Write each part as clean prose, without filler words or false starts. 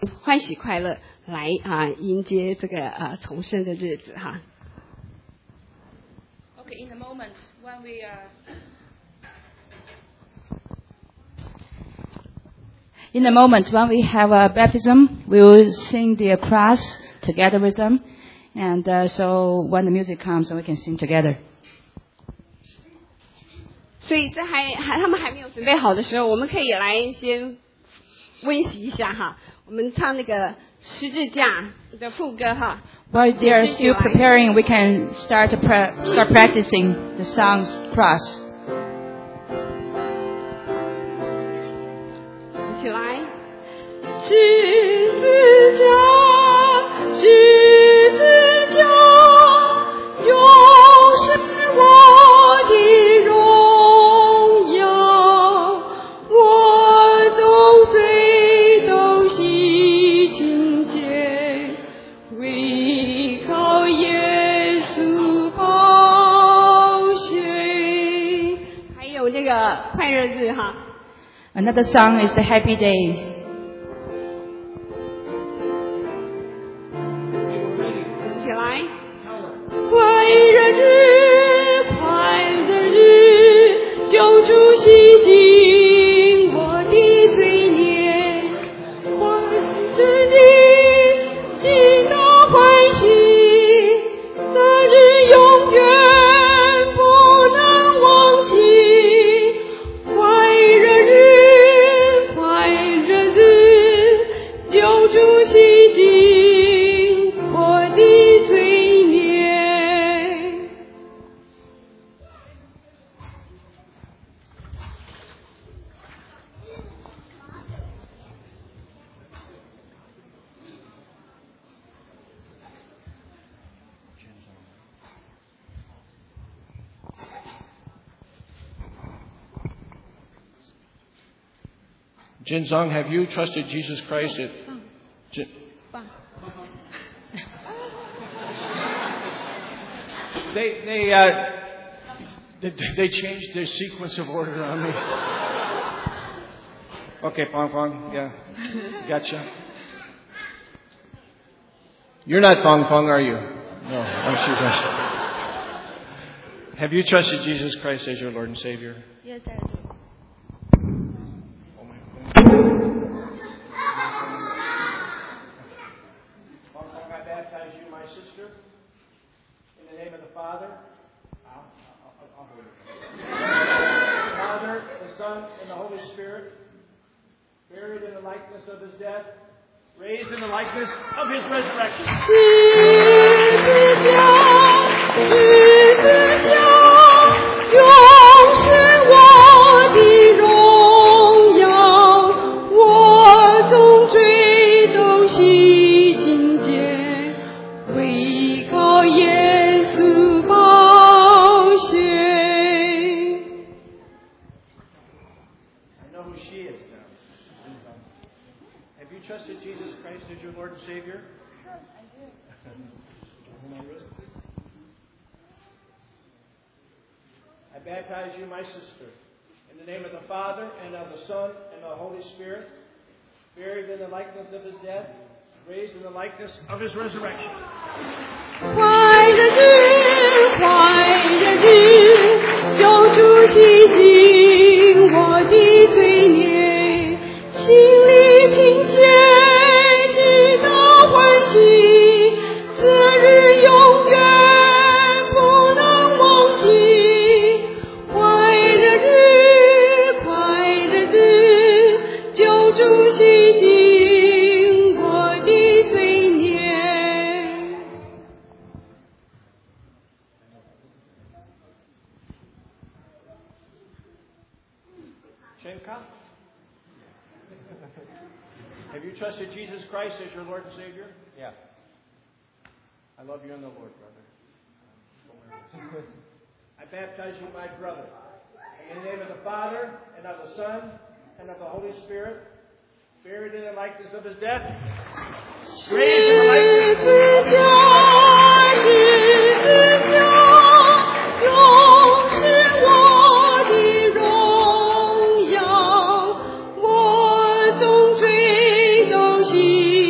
欢喜快乐来迎接这个重生的日子哈。 Okay, in the moment when we have a baptism, we will sing the cross together with them, and so when the music comes, we can sing together. 所以在他们还没有准备好的时候，我们可以来先温习一下哈。我们唱那个十字架的副歌哈。 While they are still preparing, we can start practicing the song's cross. 一起来。 十字架，十字架，永是我的荣耀，我从罪都洗清洁，唯靠耶稣宝血。 还有这个快乐日哈。 Another song is the Happy Days. 起来， 快乐日，快乐日，救主洗净我的罪孽，快乐日，心中欢喜，那日永远不能忘记。快乐日，快乐日，救主洗净我的罪孽。 Jinsong, have you trusted Jesus Christ? They changed their sequence of order on me. Okay, Pong Pong, yeah, gotcha. You're not Pong Pong, are you? No, I'm sure. Have you trusted Jesus Christ as your Lord and Savior? Yes, I do. In the name of the Father, I'll hold it. The Father, the Son, and the Holy Spirit, buried in the likeness of His death, raised in the likeness of His resurrection. 十字架，永是我的荣耀，我从罪都洗净洁，唯靠耶稣宝血。 I know who she is now. Have you trusted Jesus Christ as your Lord and Savior? Sure, I do. I baptize you, my sister, in the name of the Father, and of the Son, and of the Holy Spirit, buried in the likeness of His death, raised in the likeness of His resurrection. 快乐日，快乐日，救主洗净我的罪孽，心里清洁，直到欢喜，此日永远不能忘记。快乐日，快乐日，救主洗净我的罪孽。 Shenka? Have you trusted Jesus Christ as your Lord and Savior? Yes. I love you in the Lord, brother. I baptize you, my brother, in the name of the Father, and of the Son, and of the Holy Spirit, buried in the likeness of His death, raised in the likeness of His resurrection. 永是我的荣耀，我从罪都洗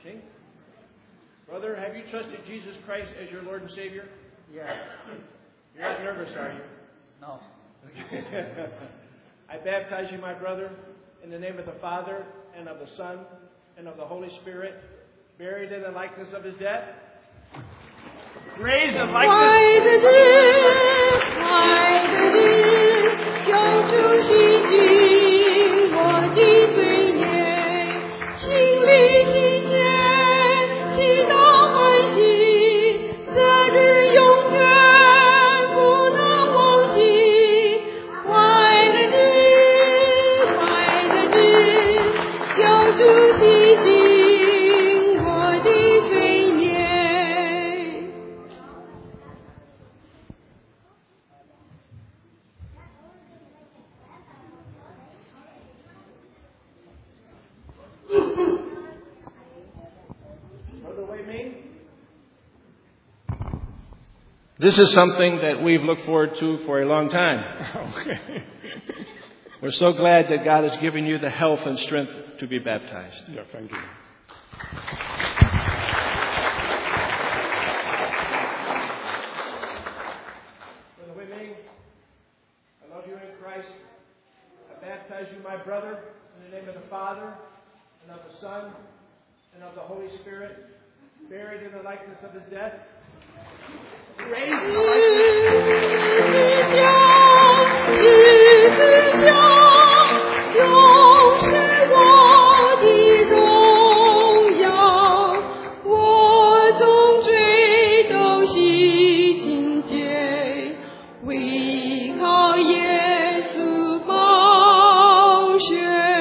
Sing. Brother, have you trusted Jesus Christ as your Lord and Savior? Yeah. You're not nervous, are you? No. I baptize you, my brother, in the name of the Father, and of the Son, and of the Holy Spirit, buried in the likeness of his death, raised in likeness. 爱的主，爱的主，救主洗净我的罪孽，心里境界，极大欢喜，择日永远不能忘记。爱的主，爱的主，救主洗净我的罪孽。 Brother Wei Ming, this is something that we've looked forward to for a long time. We're so glad that God has given you the health and strength to be baptized. Yeah, thank you. Brother Wei Ming, I love you in Christ. I baptize you, my brother, in the name of the Father, and of the Son, and of the Holy Spirit, buried in the likeness of his death, raised in the likeness of his death. 永是我的荣耀，我总追都洗净洁，唯靠耶稣宝血。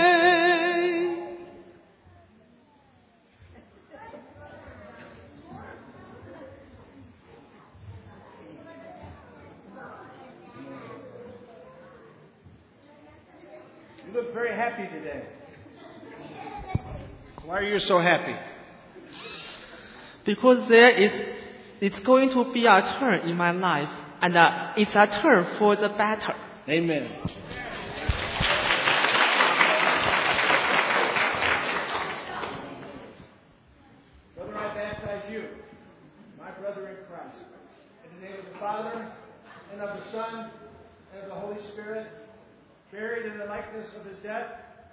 You look very happy today. Why are you so happy? Because it's going to be a turn in my life, and it's a turn for the better. Amen. Brother, I baptize you, my brother in Christ, in the name of the Father, and of the Son, and of the Holy Spirit, buried in the likeness of his death,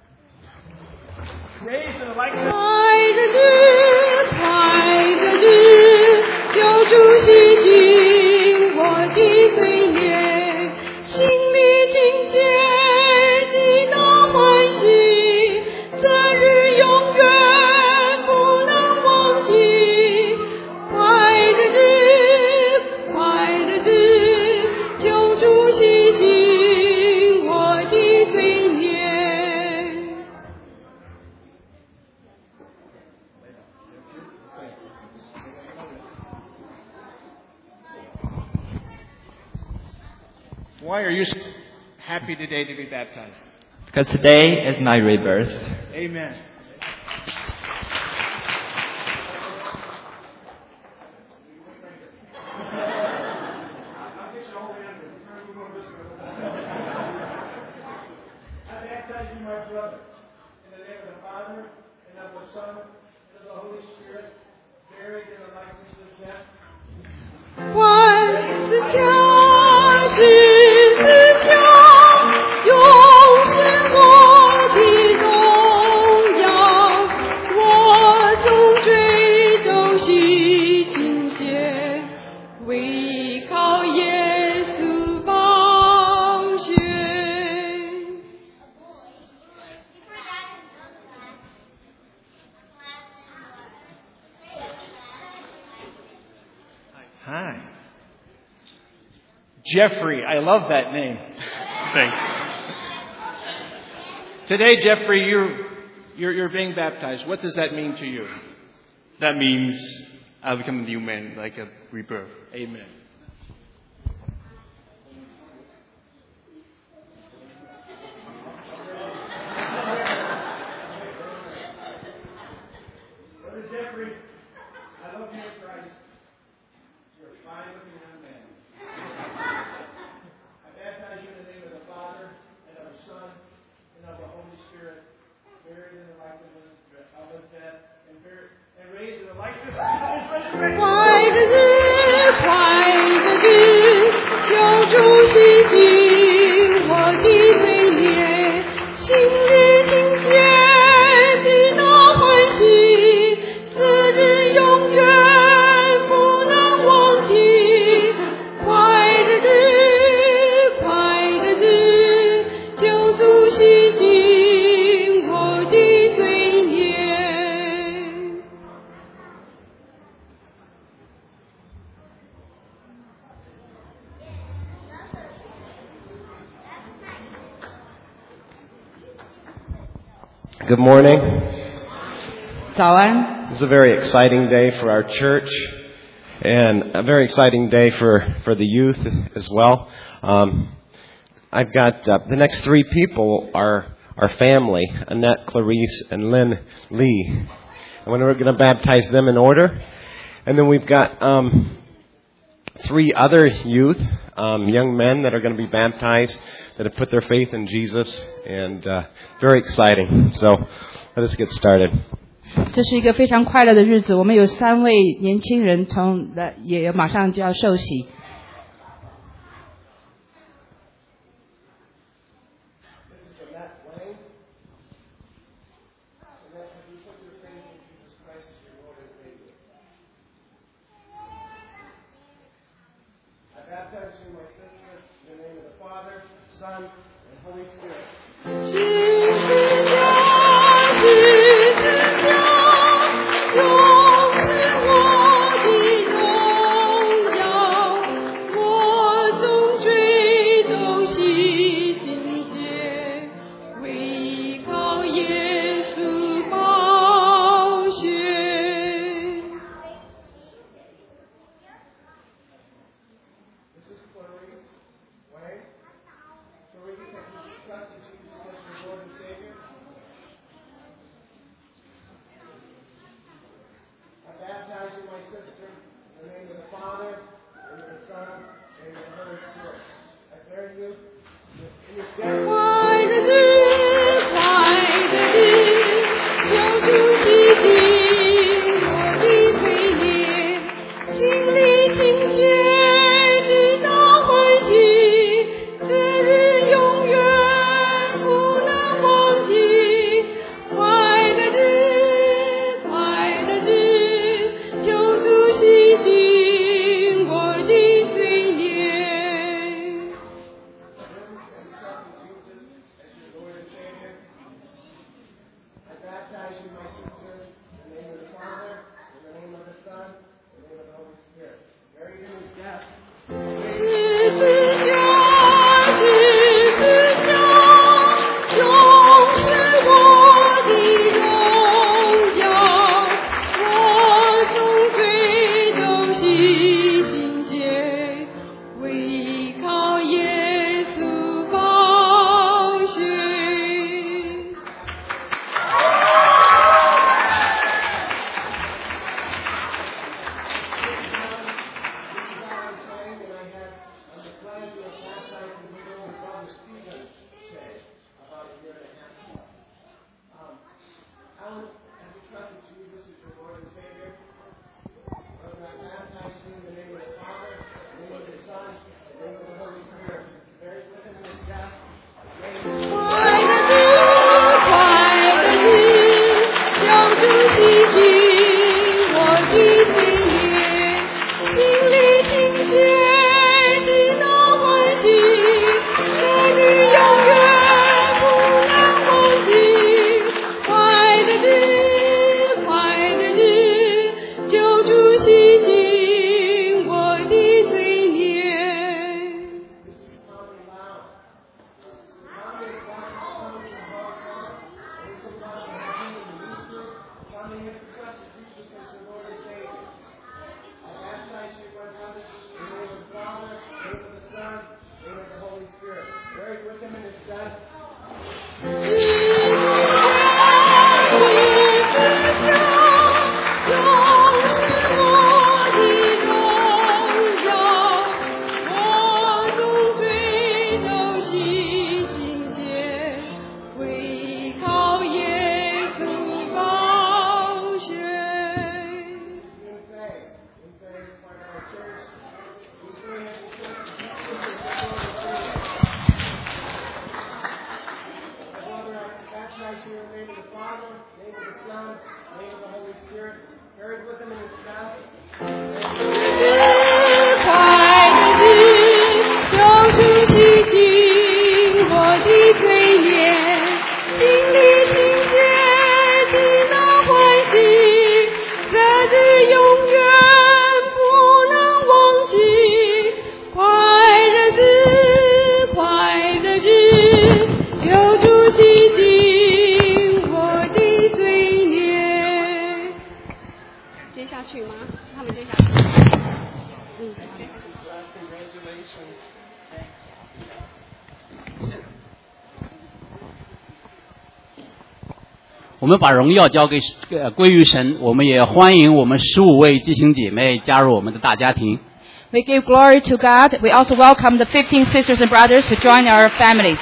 raised in the likeness. 爱的主，爱的主，救主洗净我的罪孽，心里境界，极大欢喜，择日永远不能忘记。爱的主，爱的主，救主洗净我的罪孽。 Why are you so happy today to be baptized? Because today is my rebirth. Amen. I baptize you, my brother, in the name of the Father, and of the Son, and of the Holy Spirit, buried in the likeness of his death. 万字架十字架，永是我的荣耀，我总追都洗净洁，唯靠耶稣宝血。 Hi. Jeffrey, I love that name. Thanks. Today, Jeffrey, you're being baptized. What does that mean to you? That means I'll become a new man, like a rebirth. Amen. Brother Jeffrey, I love you in Christ. You're a fine looking young man. I baptize you in the name of the Father, and of the Son, and of the Holy Spirit, buried in the likeness of his death, and buried and raised in the likeness of His resurrection. 快日子，快日子，救主洗净我的罪孽，心里境界极大欢喜，此日永远不能忘记。快日子，快日子，救主洗净我的罪孽。 Good morning. 早安， It's a very exciting day for our church and a very exciting day for the youth as well. I've got the next three people are our family, Annette, Clarice, and Lynn Lee. And we're going to baptize them in order. And then we've got three other youth, young men that are going to be baptized, that have put their faith in Jesus, and very exciting. So let us get started. 这是一个非常快乐的日子。我们有3位年轻人也马上就要受洗。 念，心里情结的那欢喜，择日永远不能忘记。快乐日，快乐日，救主洗净我的罪孽。 接下去吗？他们接下去。 我们把荣耀交给归于神，我们也欢迎我们15位弟兄姐妹加入我们的大家庭。 We give glory to God. We also welcome the 15 sisters and brothers who join our family.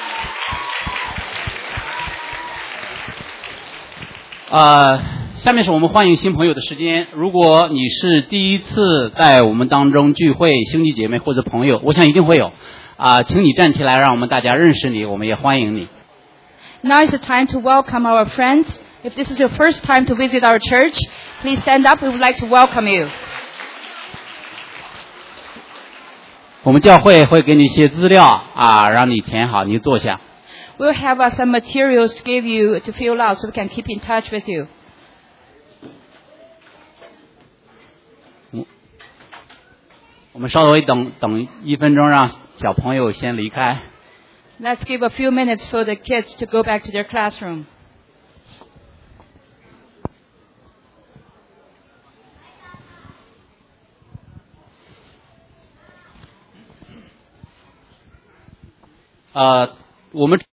下面是我们欢迎新朋友的时间。如果你是第一次在我们当中聚会，兄弟姐妹或者朋友，我想一定会有。请你站起来，让我们大家认识你，我们也欢迎你。 Now is the time to welcome our friends. If this is your first time to visit our church, please stand up. We would like to welcome you. 我们教会会给你一些资料让你填好，你坐下。 We'll have some materials to give you to fill out so we can keep in touch with you. 我们稍微等1分钟，让小朋友先离开。 Let's give a few minutes for the kids to go back to their classroom. 我们